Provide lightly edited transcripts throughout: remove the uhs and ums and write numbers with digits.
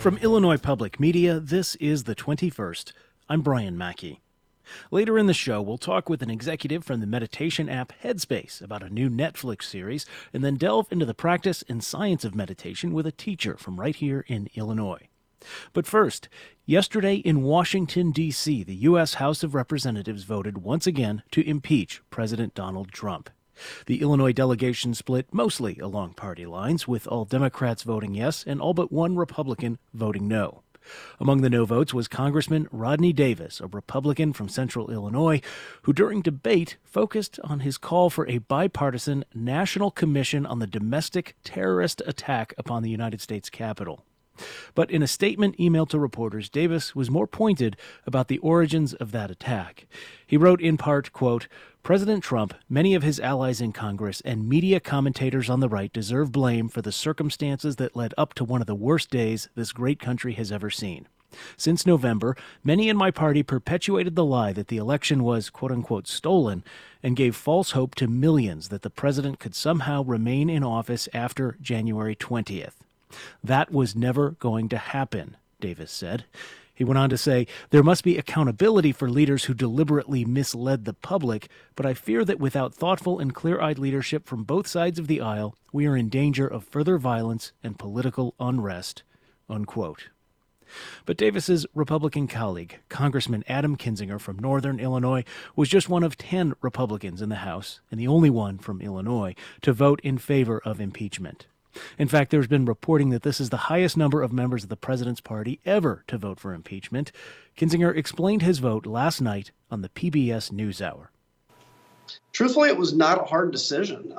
From Illinois Public Media, this is The 21st. I'm Brian Mackey. Later in the show, we'll talk with an executive from the meditation app Headspace about a new Netflix series, and then delve into the practice and science of meditation with a teacher from right here in Illinois. But first, yesterday in Washington, D.C., the U.S. House of Representatives voted once again to impeach President Donald Trump. The Illinois delegation split mostly along party lines, with all Democrats voting yes and all but one Republican voting no. Among the no votes was Congressman Rodney Davis, a Republican from Central Illinois, who during debate focused on his call for a bipartisan national commission on the domestic terrorist attack upon the United States Capitol. But in a statement emailed to reporters, Davis was more pointed about the origins of that attack. He wrote in part, quote, "President Trump, many of his allies in Congress, and media commentators on the right deserve blame for the circumstances that led up to one of the worst days this great country has ever seen. Since November, many in my party perpetuated the lie that the election was, quote-unquote, stolen, and gave false hope to millions that the president could somehow remain in office after January 20th. That was never going to happen," Davis said. He went on to say, "There must be accountability for leaders who deliberately misled the public, but I fear that without thoughtful and clear-eyed leadership from both sides of the aisle, we are in danger of further violence and political unrest," unquote. But Davis's Republican colleague, Congressman Adam Kinzinger from Northern Illinois, was just one of 10 Republicans in the House, and the only one from Illinois, to vote in favor of impeachment. In fact, there's been reporting that this is the highest number of members of the president's party ever to vote for impeachment. Kinzinger explained his vote last night on the PBS NewsHour. Truthfully, it was not a hard decision.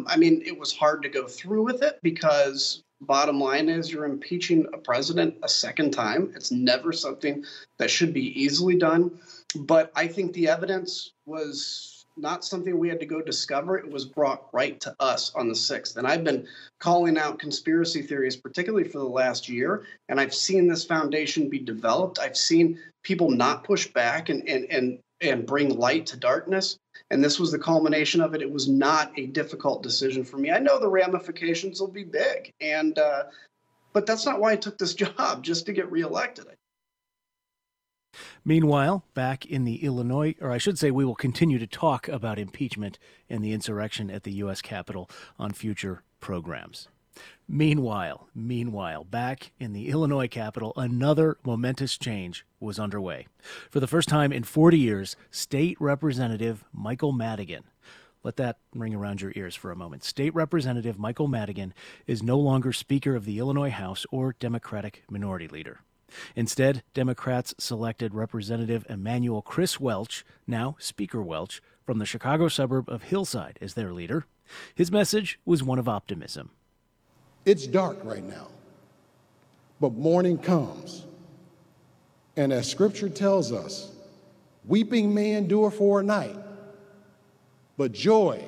It was hard to go through with it because bottom line is you're impeaching a president a second time. It's never something that should be easily done. But I think the evidence was not something we had to go discover. It was brought right to us on the 6th. And I've been calling out conspiracy theories, particularly for the last year. And I've seen this foundation be developed. I've seen people not push back and bring light to darkness. And this was the culmination of it. It was not a difficult decision for me. I know the ramifications will be big. But that's not why I took this job, just to get reelected. Meanwhile, back in the Illinois, or I should say we will continue to talk about impeachment and the insurrection at the U.S. Capitol on future programs. Meanwhile, back in the Illinois Capitol, another momentous change was underway. For the first time in 40 years, State Representative Michael Madigan, let that ring around your ears for a moment. State Representative Michael Madigan is no longer Speaker of the Illinois House or Democratic Minority Leader. Instead, Democrats selected Representative Emanuel Chris Welch, now Speaker Welch, from the Chicago suburb of Hillside as their leader. His message was one of optimism. It's dark right now, but morning comes. And as Scripture tells us, weeping may endure for a night, but joy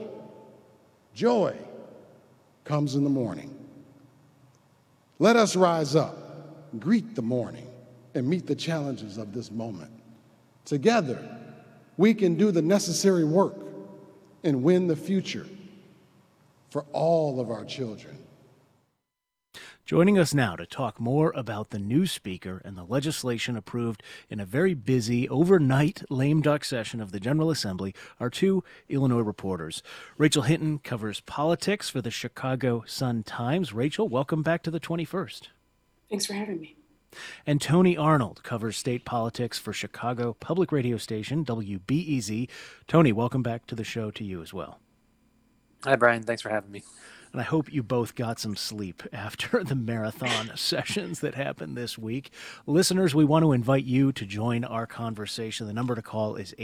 comes in the morning. Let us rise up, greet the morning, and meet the challenges of this moment. Together, we can do the necessary work and win the future for all of our children. Joining us now to talk more about the new speaker and the legislation approved in a very busy overnight lame duck session of the General Assembly are two Illinois reporters. Rachel Hinton covers politics for the Chicago Sun-Times. Rachel, welcome back to the 21st. Thanks for having me. And Tony Arnold covers state politics for Chicago public radio station WBEZ. Tony, welcome back to the show to you as well. Hi, Brian. Thanks for having me. And I hope you both got some sleep after the marathon sessions that happened this week. Listeners, we want to invite you to join our conversation. The number to call is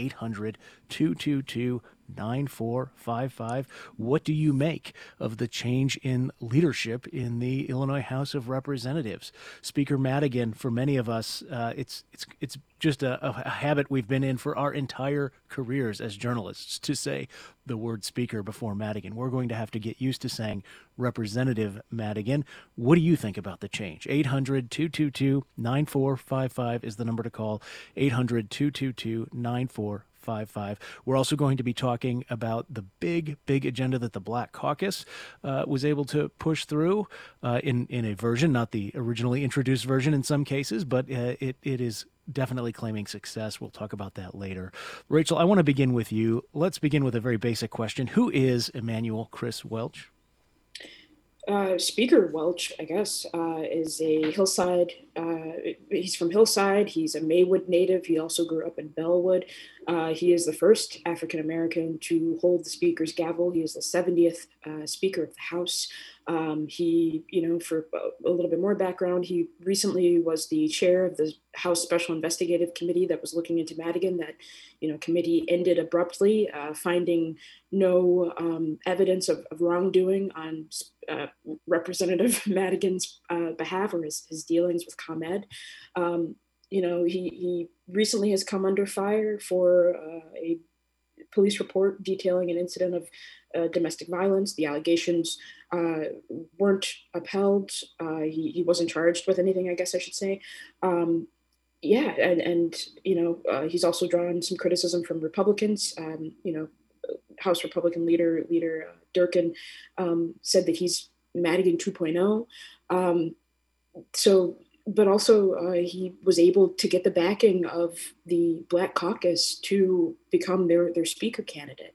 800-222-9455. What do you make of the change in leadership in the Illinois House of Representatives? Speaker Madigan, for many of us, it's just a habit we've been in for our entire careers as journalists to say the word speaker before Madigan. We're going to have to get used to saying Representative Madigan. What do you think about the change? 800-222-9455 is the number to call. 800-222-9455. 855. We're also going to be talking about the big agenda that the Black Caucus was able to push through in a version, not the originally introduced version in some cases, but it is definitely claiming success. We'll talk about that later. Rachel, I want to begin with you. Let's begin with a very basic question. Who is Emanuel Chris Welch? Speaker Welch, I guess, is a Hillside. He's from Hillside. He's a Maywood native. He also grew up in Bellwood. He is the first African American to hold the Speaker's gavel. He is the 70th Speaker of the House. He, for a little bit more background, he recently was the chair of the House Special Investigative Committee that was looking into Madigan. That, committee ended abruptly, finding no evidence of wrongdoing on Representative Madigan's behalf or his dealings with ComEd. He recently has come under fire for a police report detailing an incident of domestic violence. The allegations weren't upheld. He wasn't charged with anything, I guess I should say. He's also drawn some criticism from Republicans. House Republican leader Durkin said that he's Madigan 2.0. But also he was able to get the backing of the Black Caucus to become their speaker candidate.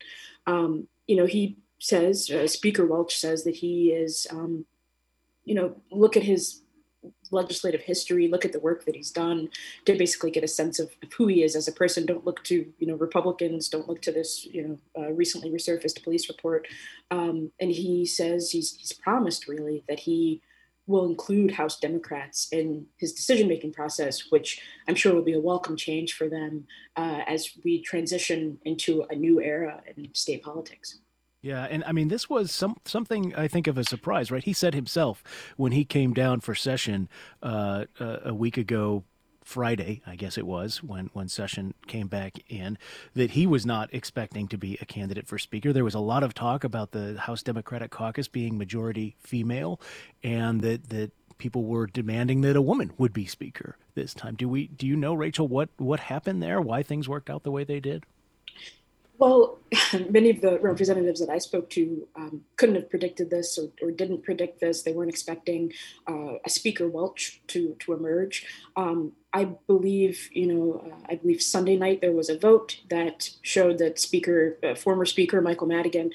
He says, Speaker Welch says that he is, look at his legislative history, look at the work that he's done to basically get a sense of who he is as a person. Don't look to, Republicans, don't look to this, recently resurfaced police report. And he says he's promised really that he will include House Democrats in his decision-making process, which I'm sure will be a welcome change for them as we transition into a new era in state politics. Yeah, and I mean, this was something I think of a surprise, right? He said himself when he came down for session a week ago, Friday, I guess it was, when session came back in, that he was not expecting to be a candidate for speaker. There was a lot of talk about the House Democratic Caucus being majority female, and that people were demanding that a woman would be speaker this time. Do you know, Rachel, what happened there? Why things worked out the way they did? Well, many of the representatives that I spoke to couldn't have predicted this or didn't predict this. They weren't expecting a Speaker Welch to emerge. I believe Sunday night there was a vote that showed that former Speaker Michael Madigan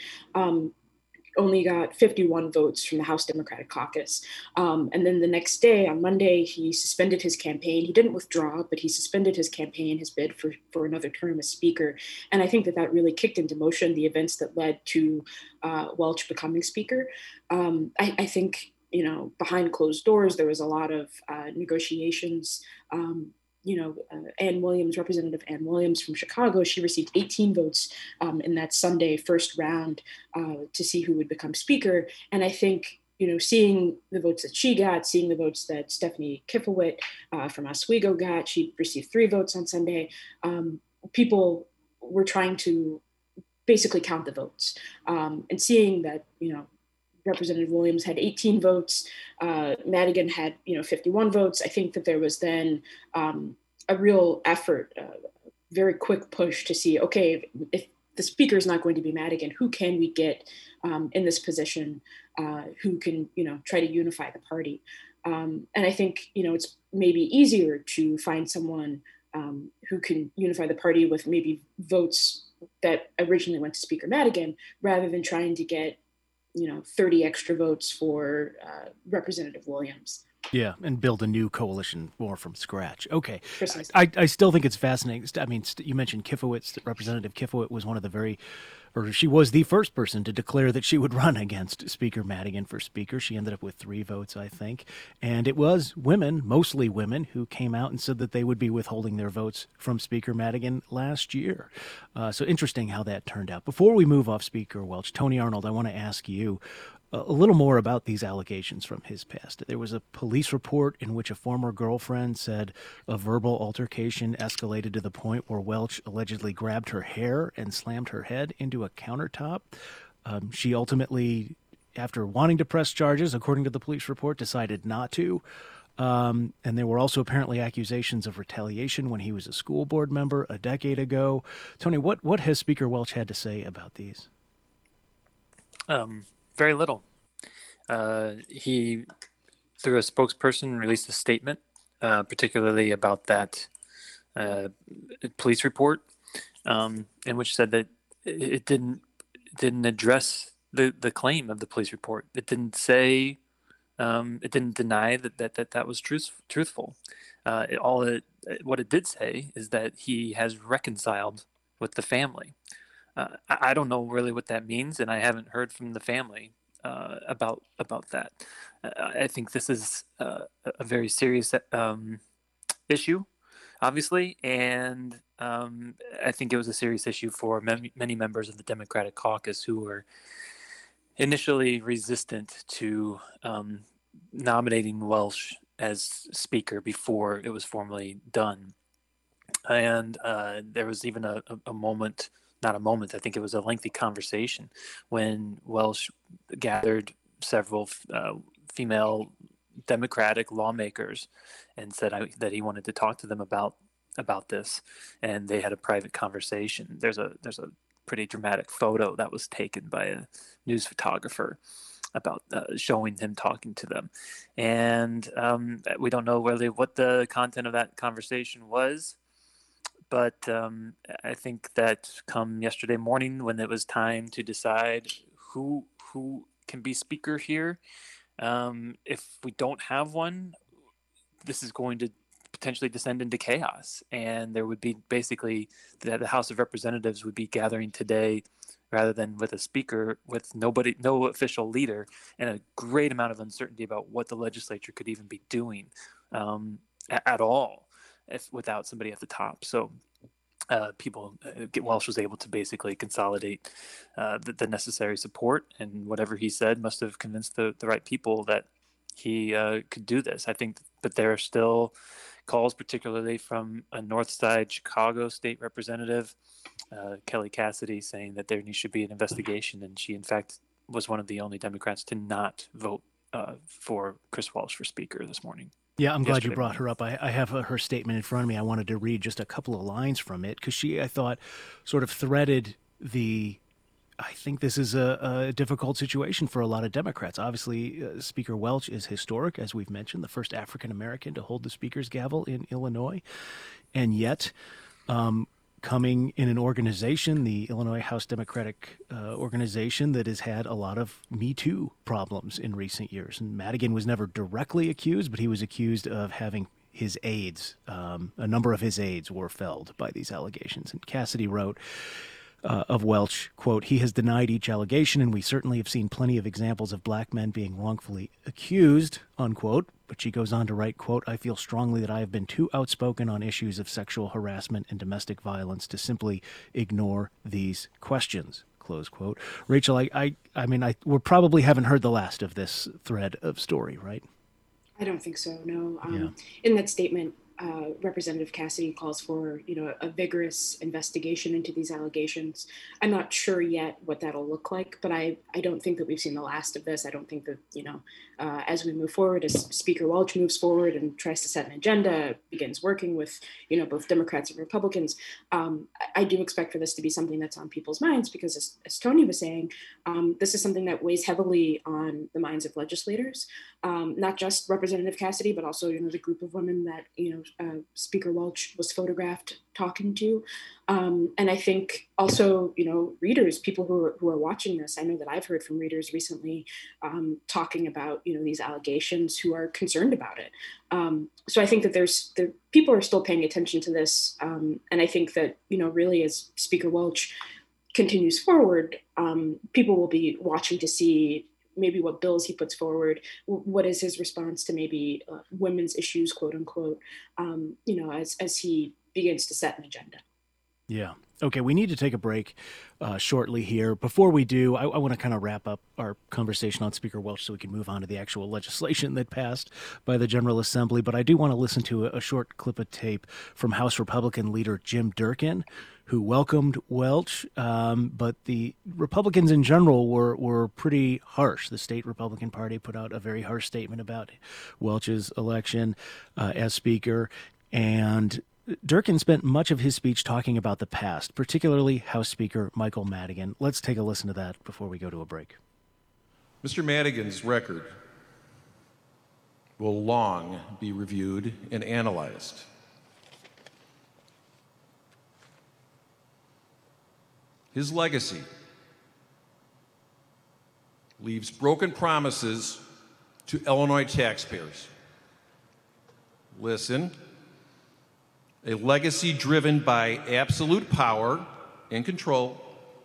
only got 51 votes from the House Democratic Caucus. And then the next day, on Monday, he suspended his campaign. He didn't withdraw, but he suspended his campaign, his bid for another term as Speaker. And I think that really kicked into motion the events that led to Welch becoming Speaker. I think, behind closed doors, there was a lot of negotiations. Representative Ann Williams from Chicago, she received 18 votes in that Sunday first round to see who would become Speaker. And I think, seeing the votes that she got, seeing the votes that Stephanie Kifowit from Oswego got, she received 3 votes on Sunday. People were trying to basically count the votes and seeing that, Representative Williams had 18 votes. Madigan had, 51 votes. I think that there was then a real effort, very quick push to see, okay, if the Speaker is not going to be Madigan, who can we get in this position who can, try to unify the party? And I think, it's maybe easier to find someone who can unify the party with maybe votes that originally went to Speaker Madigan rather than trying to get 30 extra votes for Representative Williams. Yeah, and build a new coalition more from scratch. Okay. Precisely. I still think it's fascinating. I mean, you mentioned Kifowit. Representative Kifowit was she was the first person to declare that she would run against Speaker Madigan for Speaker. She ended up with 3 votes, I think. And it was women, mostly women, who came out and said that they would be withholding their votes from Speaker Madigan last year. So interesting how that turned out. Before we move off Speaker Welch, Tony Arnold, I want to ask you a little more about these allegations from his past. There was a police report in which a former girlfriend said a verbal altercation escalated to the point where Welch allegedly grabbed her hair and slammed her head into a countertop. She ultimately, after wanting to press charges, according to the police report, decided not to. And there were also apparently accusations of retaliation when he was a school board member a decade ago. Tony, what has Speaker Welch had to say about these? Very little. He, through a spokesperson, released a statement, particularly about that police report, in which said that it didn't address the claim of the police report. It didn't say, it didn't deny that was truthful. What it did say is that he has reconciled with the family. I don't know really what that means, and I haven't heard from the family about that. I think this is a very serious issue, obviously, and I think it was a serious issue for many members of the Democratic caucus who were initially resistant to nominating Welch as Speaker before it was formally done. And there was even a moment, not a moment, I think it was a lengthy conversation when Welch gathered several female Democratic lawmakers and said that he wanted to talk to them about this, and they had a private conversation. There's a pretty dramatic photo that was taken by a news photographer about showing him talking to them, and we don't know really what the content of that conversation was. But I think that come yesterday morning, when it was time to decide who can be Speaker here, if we don't have one, this is going to potentially descend into chaos. And there would be basically the House of Representatives would be gathering today rather than with a Speaker, with no official leader, and a great amount of uncertainty about what the legislature could even be doing at all without somebody at the top. So Welch was able to basically consolidate the necessary support, and whatever he said must have convinced the right people that he could do this. I think, but there are still calls, particularly from a North Side Chicago state representative, Kelly Cassidy, saying that there should be an investigation, and she in fact was one of the only Democrats to not vote for Chris Welch for Speaker this morning. Yeah, I'm glad you brought her up. I have her statement in front of me. I wanted to read just a couple of lines from it because she, I thought, sort of threaded I think this is a difficult situation for a lot of Democrats. Obviously, Speaker Welch is historic, as we've mentioned, the first African-American to hold the Speaker's gavel in Illinois. And yet, coming in an organization, the Illinois House Democratic organization, that has had a lot of Me Too problems in recent years. And Madigan was never directly accused, but he was accused of having his aides, a number of his aides were felled by these allegations. And Cassidy wrote of Welch, quote, "He has denied each allegation, and we certainly have seen plenty of examples of black men being wrongfully accused," unquote. But she goes on to write, quote, "I feel strongly that I have been too outspoken on issues of sexual harassment and domestic violence to simply ignore these questions," close quote. Rachel, I mean, we probably haven't heard the last of this thread of story, right? I don't think so, no. Yeah. In that statement, Representative Cassidy calls for, a vigorous investigation into these allegations. I'm not sure yet what that'll look like, but I don't think that we've seen the last of this. I don't think that, as we move forward, as Speaker Welch moves forward and tries to set an agenda, begins working with, both Democrats and Republicans, I do expect for this to be something that's on people's minds because, as Tony was saying, this is something that weighs heavily on the minds of legislators, not just Representative Cassidy, but also, the group of women that, Speaker Welch was photographed talking to. And I think also, readers, people who are watching this, I know that I've heard from readers recently talking about, these allegations, who are concerned about it. So I think that people are still paying attention to this. And I think that, really as Speaker Welch continues forward, people will be watching to see maybe what bills he puts forward, what is his response to maybe women's issues, quote unquote, as he begins to set an agenda. Yeah. Okay, we need to take a break shortly here. Before we do, I want to kind of wrap up our conversation on Speaker Welch so we can move on to the actual legislation that passed by the General Assembly. But I do want to listen to a short clip of tape from House Republican leader Jim Durkin, who welcomed Welch, but the Republicans in general were pretty harsh. The state Republican Party put out a very harsh statement about Welch's election as Speaker, and Durkin spent much of his speech talking about the past, particularly House Speaker Michael Madigan. Let's take a listen to that before we go to a break. Mr. Madigan's record will long be reviewed and analyzed. His legacy leaves broken promises to Illinois taxpayers. Listen. A legacy driven by absolute power and control,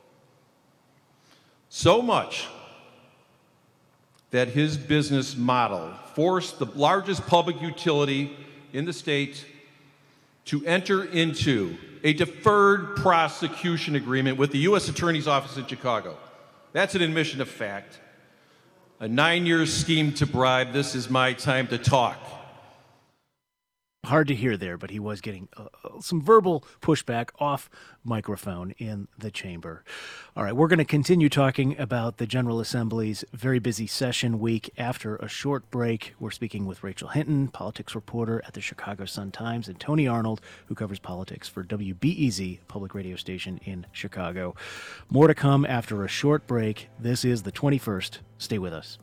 so much that his business model forced the largest public utility in the state to enter into a deferred prosecution agreement with the U.S. Attorney's Office in Chicago. That's an admission of fact. A 9-year scheme to bribe. This is my time to talk. Hard to hear there, but he was getting some verbal pushback off microphone in the chamber. All right, we're going to continue talking about the General Assembly's very busy session week after a short break. We're speaking with Rachel Hinton, politics reporter at the Chicago Sun-Times, and Tony Arnold, who covers politics for WBEZ, a public radio station in Chicago. More to come after a short break. This is the 21st. Stay with us.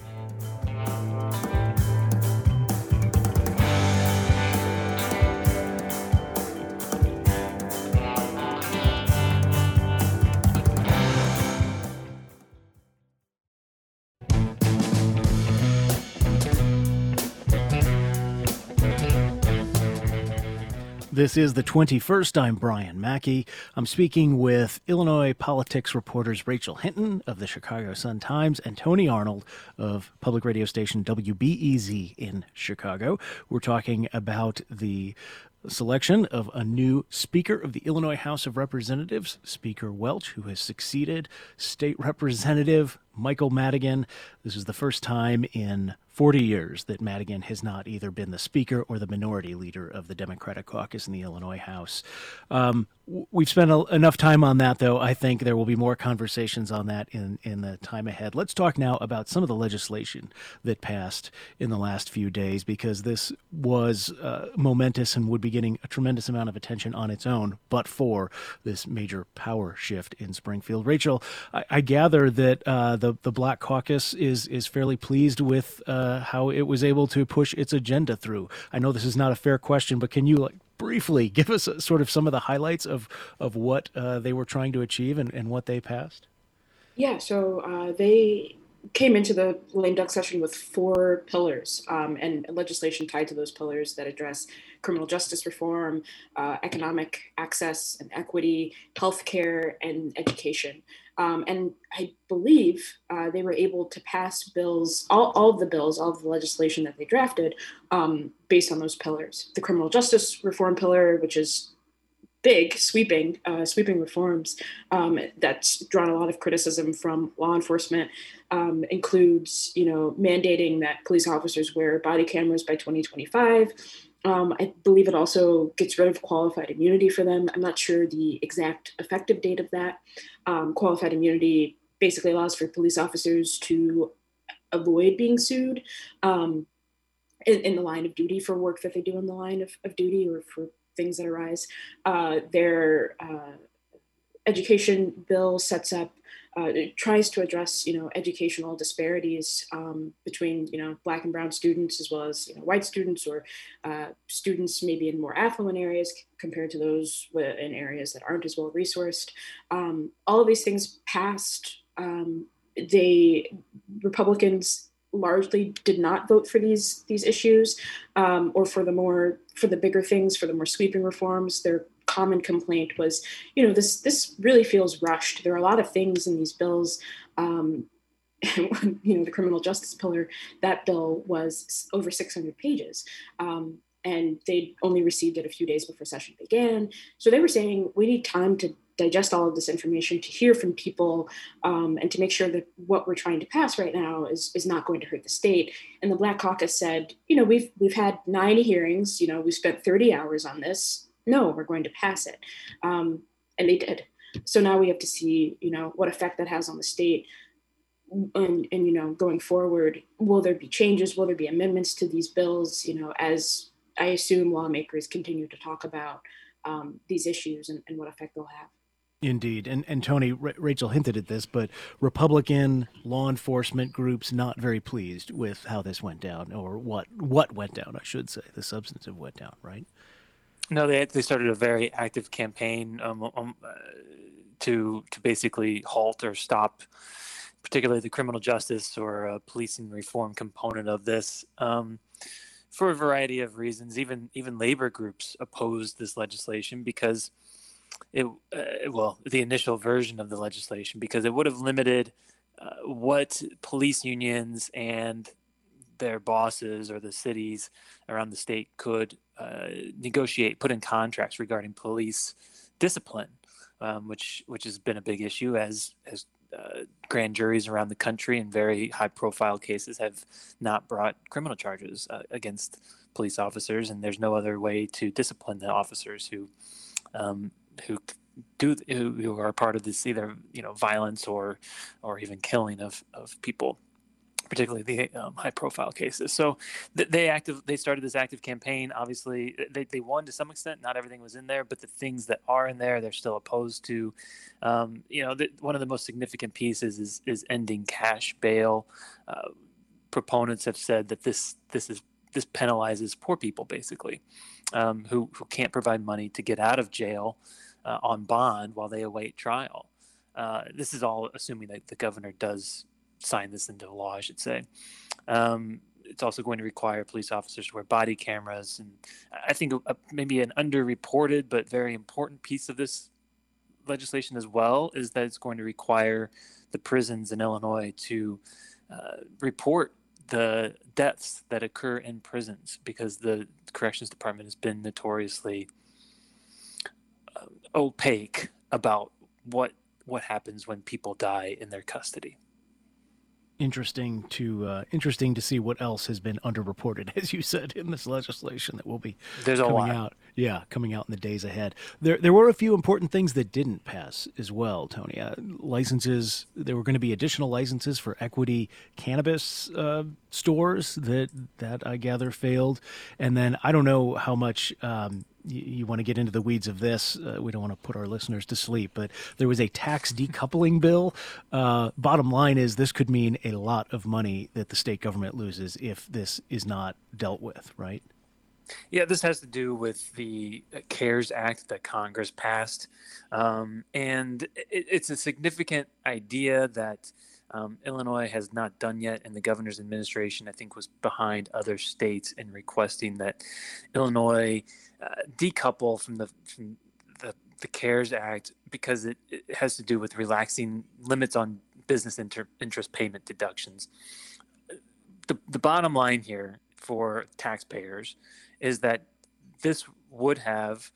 This is the 21st. I'm Brian Mackey. I'm speaking with Illinois politics reporters Rachel Hinton of the Chicago Sun-Times and Tony Arnold of public radio station WBEZ in Chicago. We're talking about the selection of a new Speaker of the Illinois House of Representatives, Speaker Welch, who has succeeded State Representative Michael Madigan. This is the first time in 40 years that Madigan has not either been the Speaker or the minority leader of the Democratic caucus in the Illinois House. We've spent enough time on that, though. I think there will be more conversations on that in the time ahead. Let's talk now about some of the legislation that passed in the last few days, because this was momentous and would be getting a tremendous amount of attention on its own, but for this major power shift in Springfield. Rachel, I gather that the Black Caucus is fairly pleased with how it was able to push its agenda through. I know this is not a fair question, but can you briefly give us sort of some of the highlights of what they were trying to achieve and what they passed? Yeah, so they came into the lame duck session with 4 pillars and legislation tied to those pillars that address criminal justice reform, economic access and equity, healthcare, and education. And I believe they were able to pass bills, all of the legislation that they drafted based on those pillars. The criminal justice reform pillar, which is big, sweeping reforms that's drawn a lot of criticism from law enforcement, includes, mandating that police officers wear body cameras by 2025. I believe it also gets rid of qualified immunity for them. I'm not sure the exact effective date of that. Qualified immunity basically allows for police officers to avoid being sued in the line of duty for work that they do in the line of duty or for things that arise. Their education bill sets up, it tries to address, educational disparities between, Black and brown students, as well as, white students or students maybe in more affluent areas compared to those in areas that aren't as well resourced. All of these things passed. Republicans largely did not vote for these issues or for the bigger things, for the more sweeping reforms. Their common complaint was, this really feels rushed. There are a lot of things in these bills. The criminal justice pillar, that bill was over 600 pages. and they only received it a few days before session began. So they were saying we need time to digest all of this information, to hear from people, and to make sure that what we're trying to pass right now is not going to hurt the state. And the Black Caucus said, we've had 90 hearings, we spent 30 hours on this. No, we're going to pass it. And they did. So now we have to see, what effect that has on the state. And going forward, will there be changes? Will there be amendments to these bills? As I assume lawmakers continue to talk about these issues and what effect they'll have. Indeed. And Tony, Rachel hinted at this, but Republican law enforcement groups not very pleased with how this went down, or what went down, I should say. The substance of went down, right? No, they started a very active campaign to basically halt or stop, particularly the criminal justice or policing reform component of this, for a variety of reasons. Even labor groups opposed this legislation because the initial version of the legislation, because it would have limited what police unions and their bosses or the cities around the state could negotiate, put in contracts regarding police discipline, which has been a big issue as grand juries around the country in very high-profile cases have not brought criminal charges against police officers, and there's no other way to discipline the officers who are part of this either violence or even killing of people, particularly the high-profile cases. So they started this active campaign. Obviously, they won to some extent. Not everything was in there, but the things that are in there, they're still opposed to. One of the most significant pieces is ending cash bail. Proponents have said that this penalizes poor people, basically, who can't provide money to get out of jail on bond while they await trial. This is all assuming that the governor does sign this into law, I should say. It's also going to require police officers to wear body cameras. And I think maybe an underreported but very important piece of this legislation as well is that it's going to require the prisons in Illinois to report the deaths that occur in prisons, because the Corrections Department has been notoriously opaque about what happens when people die in their custody. Interesting to see what else has been underreported, as you said, in this legislation that will be coming out. Yeah, coming out in the days ahead. There were a few important things that didn't pass as well, Tony. Licenses. There were going to be additional licenses for equity cannabis stores that I gather failed, and then I don't know how much. You want to get into the weeds of this. We don't want to put our listeners to sleep, but there was a tax decoupling bill. Bottom line is this could mean a lot of money that the state government loses if this is not dealt with, right? Yeah, this has to do with the CARES Act that Congress passed. And it's a significant idea that Illinois has not done yet, and the governor's administration, I think, was behind other states in requesting that Illinois decouple from the CARES Act, because it has to do with relaxing limits on business interest payment deductions. The bottom line here for taxpayers is that this would have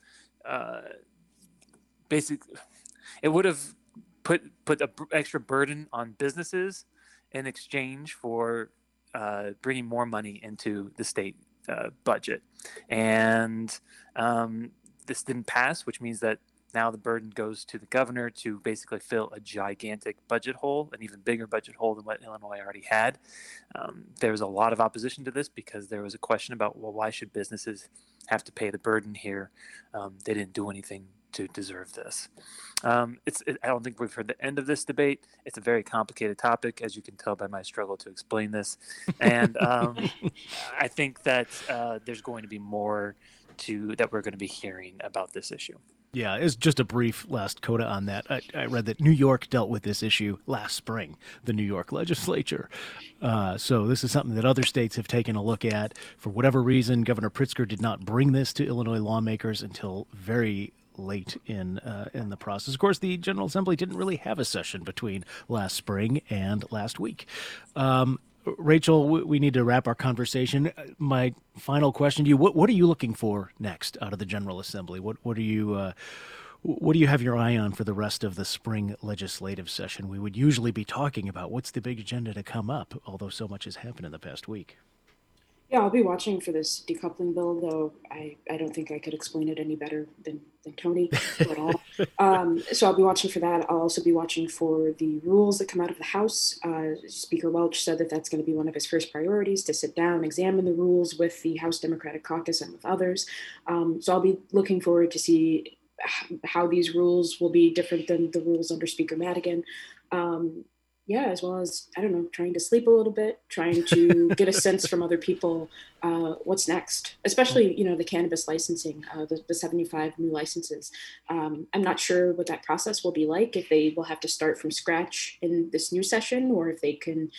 it would have put an extra burden on businesses in exchange for bringing more money into the state budget. And this didn't pass, which means that now the burden goes to the governor to basically fill a gigantic budget hole, an even bigger budget hole than what Illinois already had. There was a lot of opposition to this because there was a question about, well, why should businesses have to pay the burden here? They didn't do anything to deserve this. I don't think we've heard the end of this debate. It's a very complicated topic, as you can tell by my struggle to explain this. And I think that there's going to be more that we're going to be hearing about this issue. Yeah, it's just a brief last coda on that. I read that New York dealt with this issue last spring, the New York legislature. So this is something that other states have taken a look at. For whatever reason, Governor Pritzker did not bring this to Illinois lawmakers until very late in the process. Of course, the General Assembly didn't really have a session between last spring and last week. Rachel, we need to wrap our conversation. My final question to you: What are you looking for next out of the General Assembly? What do you have your eye on for the rest of the spring legislative session? We would usually be talking about what's the big agenda to come up, although so much has happened in the past week. Yeah, I'll be watching for this decoupling bill, though I don't think I could explain it any better than Tony at all. So I'll be watching for that. I'll also be watching for the rules that come out of the House. Speaker Welch said that that's going to be one of his first priorities, to sit down, examine the rules with the House Democratic Caucus and with others. So I'll be looking forward to see how these rules will be different than the rules under Speaker Madigan. As well as, I don't know, trying to sleep a little bit, trying to get a sense from other people what's next, especially, the cannabis licensing, the 75 new licenses. I'm not sure what that process will be like, if they will have to start from scratch in this new session, or if they can,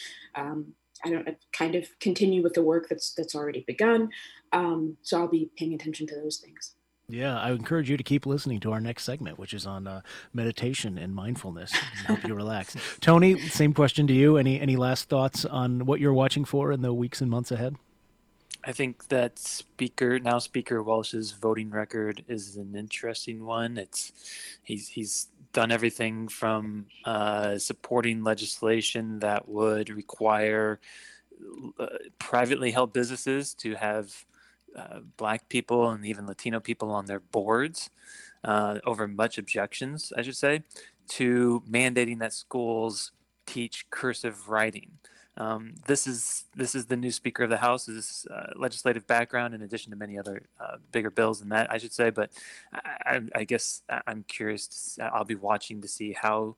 kind of continue with the work that's already begun. So I'll be paying attention to those things. Yeah, I encourage you to keep listening to our next segment, which is on meditation and mindfulness and help you relax. Tony, same question to you. Any last thoughts on what you're watching for in the weeks and months ahead? I think that Speaker Welch's voting record is an interesting one. He's done everything from supporting legislation that would require privately held businesses to have Black people and even Latino people on their boards over much objections, I should say, to mandating that schools teach cursive writing. This is the new Speaker of the House. This legislative background, in addition to many other bigger bills than that, I should say. But I guess I'm curious. I'll be watching to see how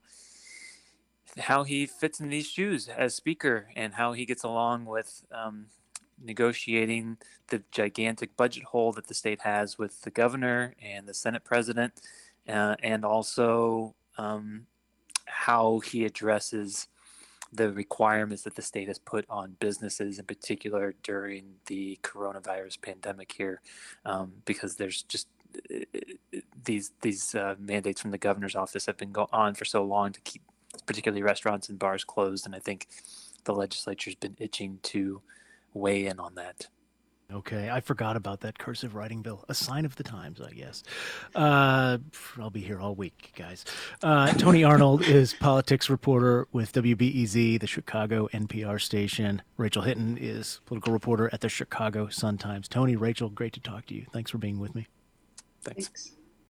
he fits in these shoes as Speaker, and how he gets along with negotiating the gigantic budget hole that the state has with the governor and the Senate president, and also how he addresses the requirements that the state has put on businesses, in particular during the coronavirus pandemic here, because there's just these mandates from the governor's office have been on for so long to keep particularly restaurants and bars closed, and I think the legislature's been itching to weigh in on that. Okay, I forgot about that cursive writing bill. A sign of the times, I guess. I'll be here all week, guys. Tony Arnold is politics reporter with WBEZ, the Chicago NPR station. Rachel Hitton is political reporter at the Chicago Sun-Times. Tony, Rachel, great to talk to you. Thanks for being with me. Thanks.